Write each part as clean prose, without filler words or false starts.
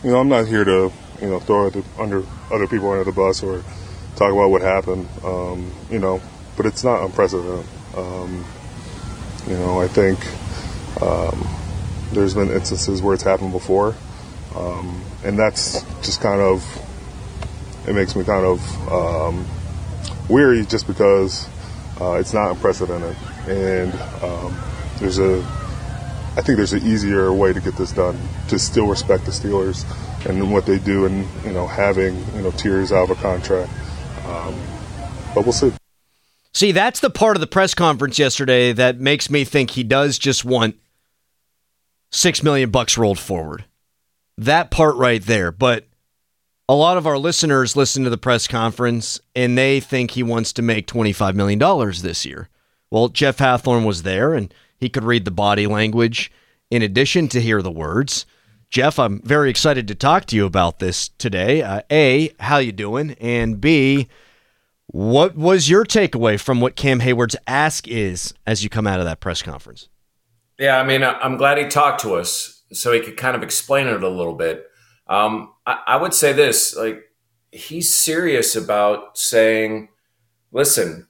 I'm not here to, throw under other people under the bus or talk about what happened, but it's not unprecedented. I think there's been instances where it's happened before, and that's just it makes me kind of weary just because it's not unprecedented, and I think there's an easier way to get this done, to still respect the Steelers and what they do, and having tiers out of a contract, but we'll see. See, that's the part of the press conference yesterday that makes me think he does just want $6 million rolled forward. That part right there. But a lot of our listeners listen to the press conference and they think he wants to make $25 million this year. Well, Jeff Hathhorn was there and he could read the body language in addition to hear the words. Jeff, I'm very excited to talk to you about this today. A, how you doing? And B, what was your takeaway from what Cam Hayward's ask is as you come out of that press conference? Yeah, I mean, I'm glad he talked to us so he could kind of explain it a little bit. I would say this, like, he's serious about saying, listen,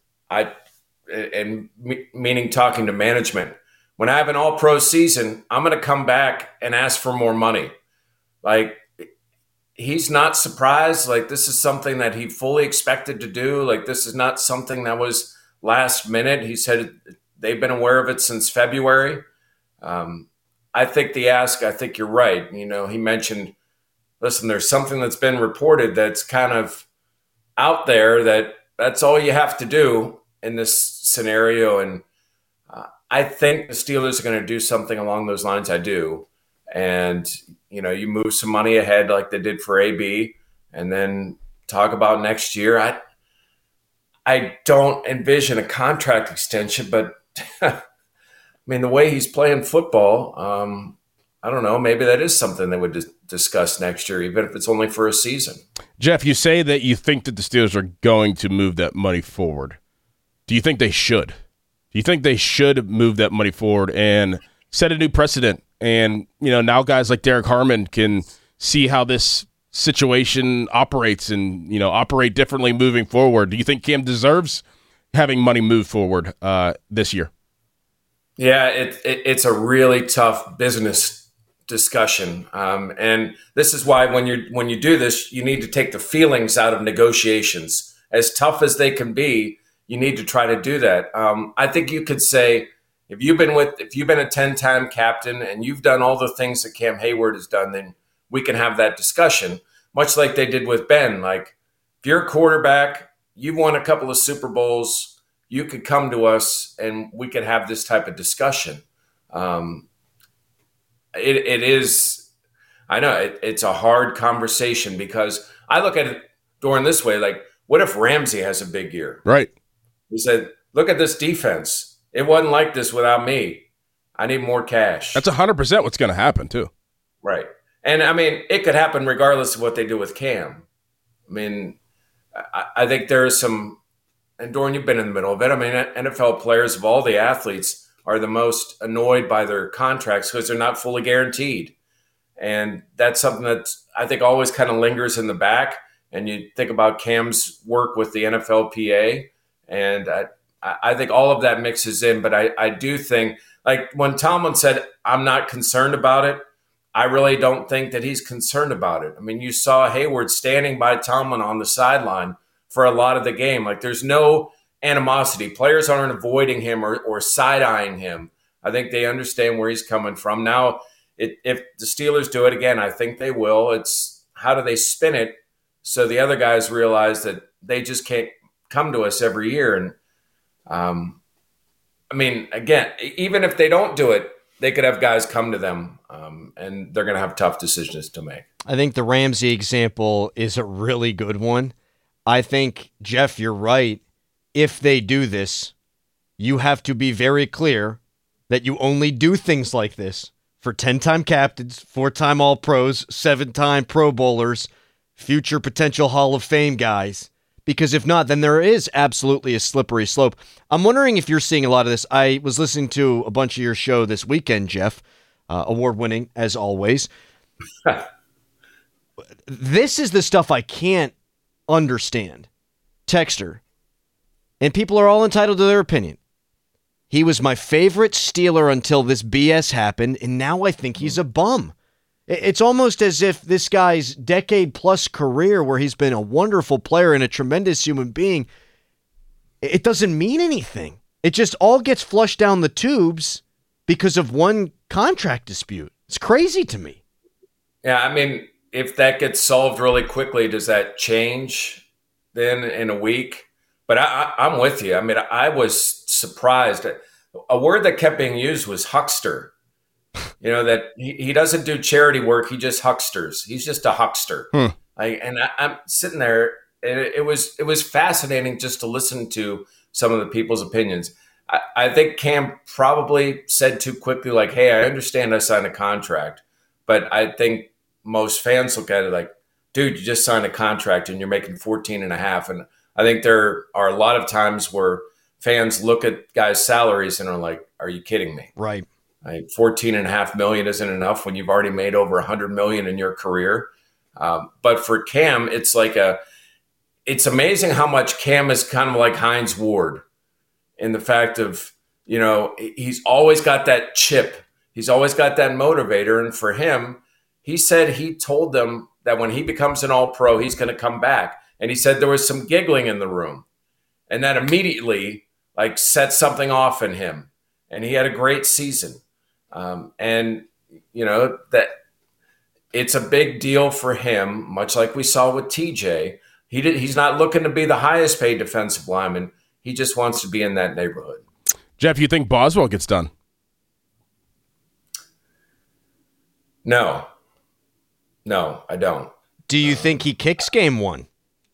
meaning talking to management, when I have an all-pro season, I'm going to come back and ask for more money. Like, he's not surprised. Like, this is something that he fully expected to do. Like, this is not something that was last minute. He said they've been aware of it since February. I think I think you're right. He mentioned, listen, there's something that's been reported that's kind of out there that's all you have to do in this scenario. And I think the Steelers are going to do something along those lines. I do. And, you move some money ahead like they did for AB and then talk about next year. I don't envision a contract extension, but I mean, the way he's playing football, I don't know, maybe that is something they would discuss next year, even if it's only for a season. Jeff, you say that you think that the Steelers are going to move that money forward. Do you think they should? Do you think they should move that money forward and set a new precedent? And, now guys like Derek Harmon can see how this situation operates and, operate differently moving forward. Do you think Cam deserves having money move forward this year? Yeah, it's a really tough business discussion. And this is why when you do this, you need to take the feelings out of negotiations. As tough as they can be, you need to try to do that. I think you could say, if you've been a 10-time captain and you've done all the things that Cam Hayward has done, then we can have that discussion, much like they did with Ben. Like, if you're a quarterback, you've won a couple of Super Bowls, you could come to us and we could have this type of discussion. It is, I know it's a hard conversation because I look at it during this way, like, what if Ramsey has a big year? Right. He said, look at this defense. It wasn't like this without me. I need more cash. That's 100% what's going to happen, too. Right. And, I mean, it could happen regardless of what they do with Cam. I mean, I think there is some – and, Doran, you've been in the middle of it. I mean, NFL players of all the athletes are the most annoyed by their contracts because they're not fully guaranteed. And that's something that I think always kind of lingers in the back. And you think about Cam's work with the NFLPA, and I think all of that mixes in, but I do think, like when Tomlin said, I'm not concerned about it, I really don't think that he's concerned about it. I mean, you saw Hayward standing by Tomlin on the sideline for a lot of the game. Like, there's no animosity. Players aren't avoiding him or side-eyeing him. I think they understand where he's coming from. Now, if the Steelers do it again, I think they will. It's how do they spin it so the other guys realize that they just can't come to us every year. And I mean, again, even if they don't do it, they could have guys come to them, and they're going to have tough decisions to make. I think the Ramsey example is a really good one. I think, Jeff, you're right. If they do this, you have to be very clear that you only do things like this for 10-time captains, 4-time All-Pros, 7-time Pro Bowlers, future potential Hall of Fame guys. Because if not, then there is absolutely a slippery slope. I'm wondering if you're seeing a lot of this. I was listening to a bunch of your show this weekend, Jeff, award-winning, as always. This is the stuff I can't understand. Texter. And people are all entitled to their opinion. He was my favorite Steeler until this BS happened, and now I think he's a bum. It's almost as if this guy's decade-plus career, where he's been a wonderful player and a tremendous human being, it doesn't mean anything. It just all gets flushed down the tubes because of one contract dispute. It's crazy to me. Yeah, I mean, if that gets solved really quickly, does that change then in a week? But I'm with you. I mean, I was surprised. A word that kept being used was huckster. You know, that he doesn't do charity work. He just hucksters. He's just a huckster. I'm sitting there, and it was fascinating just to listen to some of the people's opinions. I think Cam probably said too quickly, like, hey, I understand I signed a contract. But I think most fans look at it like, dude, you just signed a contract and you're making 14 and a half. And I think there are a lot of times where fans look at guys' salaries and are like, are you kidding me? Right. Like $14.5 million isn't enough when you've already made over $100 million in your career. But for Cam, it's amazing how much Cam is kind of like Hines Ward in the fact of, you know, he's always got that chip. He's always got that motivator. And for him, he said he told them that when he becomes an All-Pro, he's going to come back. And he said there was some giggling in the room. And that immediately set something off in him. And he had a great season. And, you know, that it's a big deal for him, much like we saw with TJ. He's not looking to be the highest paid defensive lineman. He just wants to be in that neighborhood. Jeff, you think Boswell gets done? No, I don't. Do you think he kicks game one?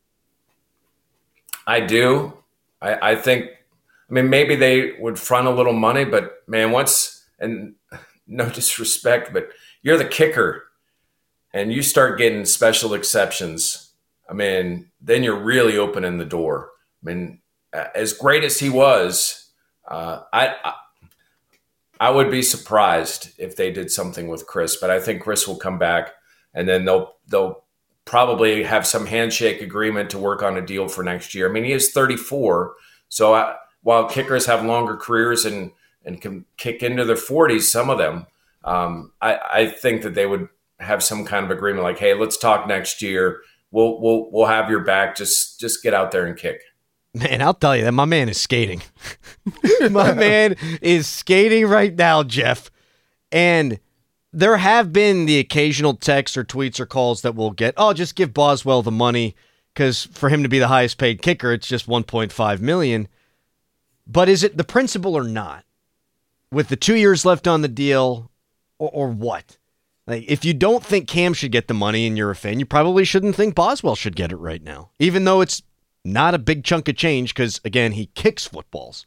I do. I think, maybe they would front a little money, but man, and no disrespect, but you're the kicker and you start getting special exceptions. Then you're really opening the door. As great as he was, I would be surprised if they did something with Chris, but I think Chris will come back and then they'll probably have some handshake agreement to work on a deal for next year. He is 34. So while kickers have longer careers and can kick into their 40s, some of them, I think that they would have some kind of agreement like, hey, let's talk next year. We'll have your back. Just get out there and kick. Man, I'll tell you that my man is skating. My man is skating right now, Jeff. And there have been the occasional texts or tweets or calls that will get, just give Boswell the money because for him to be the highest paid kicker, it's just $1.5 million. But is it the principle or not? With the 2 years left on the deal or what? If you don't think Cam should get the money and you're a fan, you probably shouldn't think Boswell should get it right now, even though it's not a big chunk of change because, again, he kicks footballs.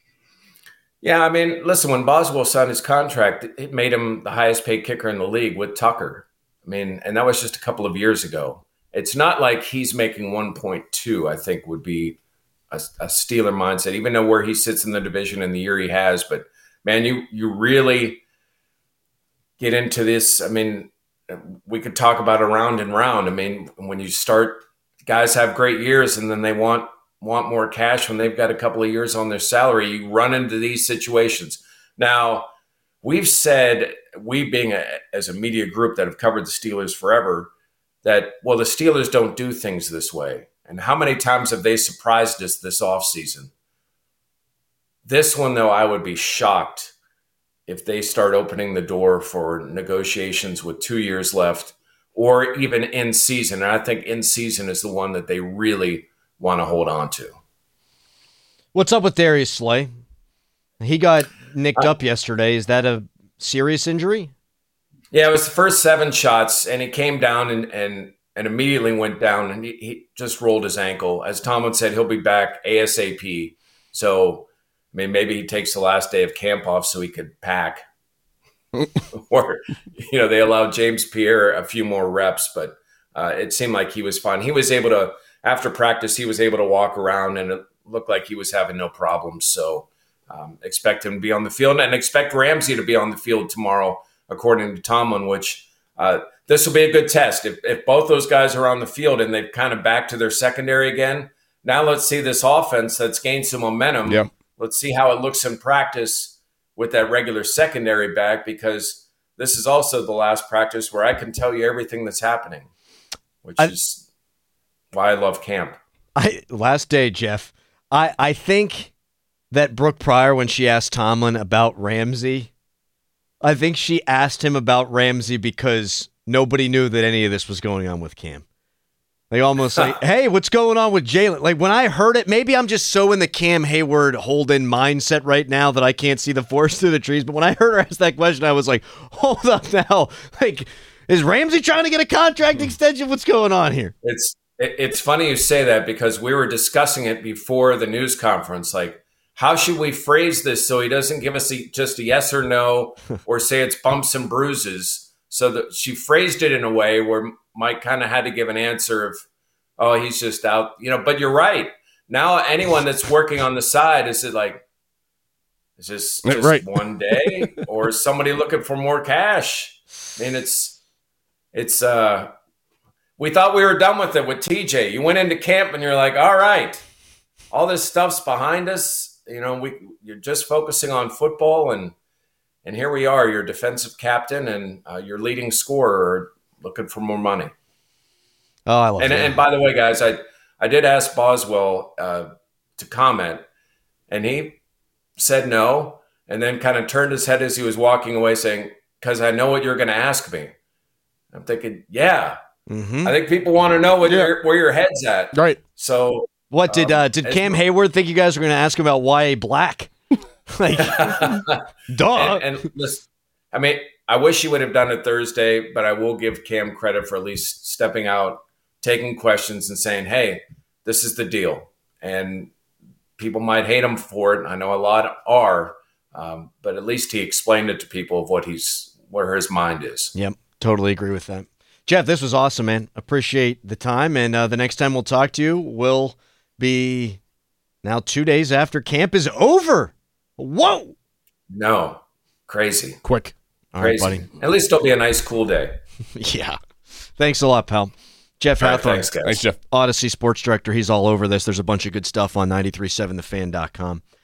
Yeah, listen, when Boswell signed his contract, it made him the highest paid kicker in the league with Tucker. And that was just a couple of years ago. It's not like he's making 1.2, I think would be a Steeler mindset, even though where he sits in the division in the year he has. But, man, you really get into this. We could talk about it round and round. When you start, guys have great years and then they want more cash when they've got a couple of years on their salary. You run into these situations. Now, we've said, we being as a media group that have covered the Steelers forever, that, well, the Steelers don't do things this way. And how many times have they surprised us this offseason? This one, though, I would be shocked if they start opening the door for negotiations with 2 years left or even in season. And I think in season is the one that they really want to hold on to. What's up with Darius Slay? He got nicked up yesterday. Is that a serious injury? Yeah, it was the first 7 shots, and he came down and immediately went down, and he just rolled his ankle. As Tomlin said, he'll be back ASAP. So, maybe he takes the last day of camp off so he could pack. Or, they allowed James Pierre a few more reps, but it seemed like he was fine. He was able to, after practice, he was able to walk around, and it looked like he was having no problems. So expect him to be on the field, and expect Ramsey to be on the field tomorrow, according to Tomlin, which this will be a good test. If both those guys are on the field and they've kind of back to their secondary again, now let's see this offense that's gained some momentum. Yep. Let's see how it looks in practice with that regular secondary back, because this is also the last practice where I can tell you everything that's happening, which is why I love camp. Last day, Jeff, I think that Brooke Pryor, when she asked Tomlin about Ramsey, I think she asked him about Ramsey because nobody knew that any of this was going on with Cam. They almost like, hey, what's going on with Jalen? Like, when I heard it, maybe I'm just so in the Cam Hayward Holden mindset right now that I can't see the forest through the trees. But when I heard her ask that question, I was like, hold up now. Like, is Ramsey trying to get a contract extension? What's going on here? It's funny you say that, because we were discussing it before the news conference. Like, how should we phrase this so he doesn't give us just a yes or no, or say it's bumps and bruises? So that she phrased it in a way where Mike kind of had to give an answer of, oh, he's just out, but you're right. Now anyone that's working on the side, is this right. one day, or is somebody looking for more cash? I mean, it's we thought we were done with it with TJ. You went into camp and you're like, all right, all this stuff's behind us. You're just focusing on football, and here we are, your defensive captain and your leading scorer, looking for more money. Oh, I love it. And by the way, guys, I did ask Boswell to comment, and he said no, and then kind of turned his head as he was walking away, saying, because I know what you're going to ask me. I'm thinking, yeah. Mm-hmm. I think people want to know where your head's at. Right. So what did Cam Hayward think you guys were going to ask him about YA Black? Like, duh. And listen, I mean, I wish he would have done it Thursday, but I will give Cam credit for at least stepping out, taking questions, and saying, hey, this is the deal. And people might hate him for it. I know a lot are, but at least he explained it to people of where his mind is. Yep, totally agree with that. Jeff, this was awesome, man. Appreciate the time. And the next time we'll talk to you will be now 2 days after camp is over. Whoa! No, crazy. Quick. All right, crazy. buddy. At least it'll be a nice, cool day. Yeah. Thanks a lot, pal. Jeff Hathhorn. Thanks, guys. Thanks, Jeff. Odyssey Sports Director. He's all over this. There's a bunch of good stuff on 937thefan.com.